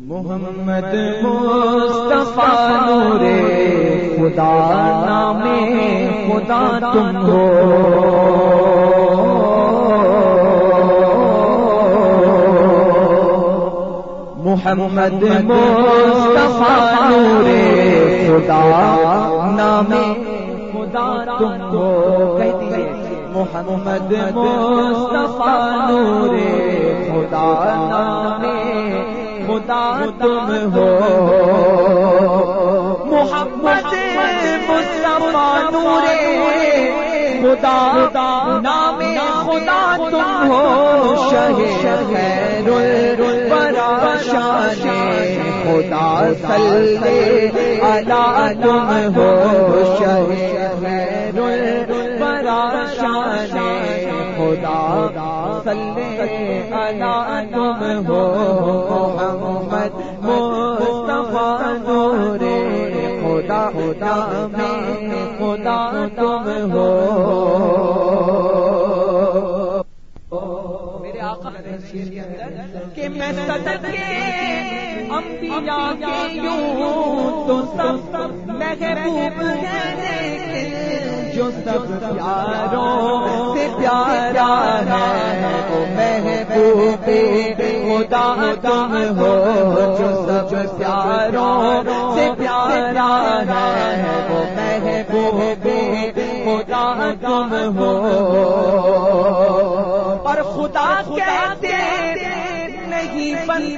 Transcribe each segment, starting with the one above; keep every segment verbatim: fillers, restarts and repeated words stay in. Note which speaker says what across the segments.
Speaker 1: محمد مصطفیٰ نور خدا نام خدا تم ہو، محمد مصطفیٰ نور خدا نام خدا تم ہو، کہہ دیجیے محمد مصطفیٰ نور خدا نام خدا تم ہو، محمد مصطفیٰ نور خدا نام خدا تم ہو، خیر الورا شان خدا صلی علی تم ہو، خیر الورا شان خدا صلی علی تم ہو، محمد مصطفیٰ نور خدا خدا میں خدا تم ہو۔ میرے آقا کے اندر کہ میں صدقے انبیاء کے یوں تو سب محبوب ہے، جو سب پیاروں سے پیارا ہے وہ محبوب خدا تم ہو، جو سب پیاروں سے پیارا ہے وہ محبوب خدا تم ہو، اور خدا کہتے نہیں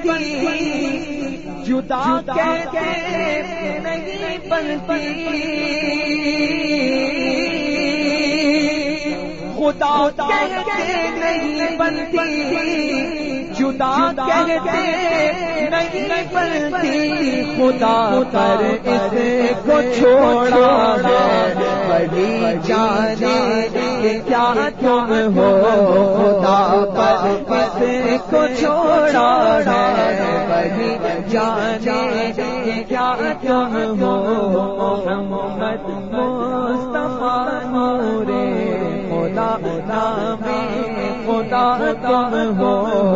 Speaker 1: بنتی جدا کہتے نہیں بنتی، خدا کہتے نہیں بنتی جدا کہتے نہیں بنتی، خدا پر اس کو چھوڑا ہے بڑی جانے کیا تم ہو، خدا پر اس کو چھوڑا ہے بڑی جانے کیا تم ہو، محمد مصطفیٰ نور خدا نام خدا تم ہو۔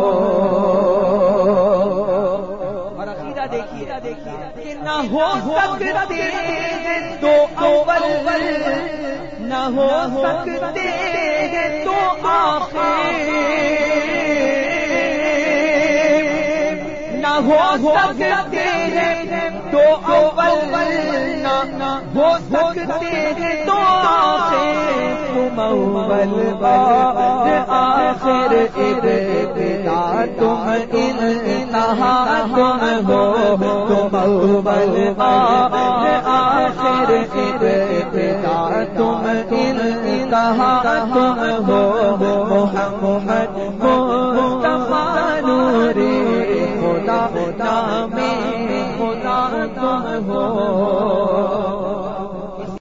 Speaker 1: اور عقیدہ دیکھیے کہ نہ ہو سکتے تو اول، نہ ہو سکتے تو آخر، نہ ہو سکتے تو اول، نہ ہو سکتے تو آخر، تم اول بعد آخر، ابتدا تم انتہا تم ہو، تم اول بعد آخر، ابتدا تم انتہا تم ہو، محمد مصطفیٰ نور خدا نام خدا تم ہو۔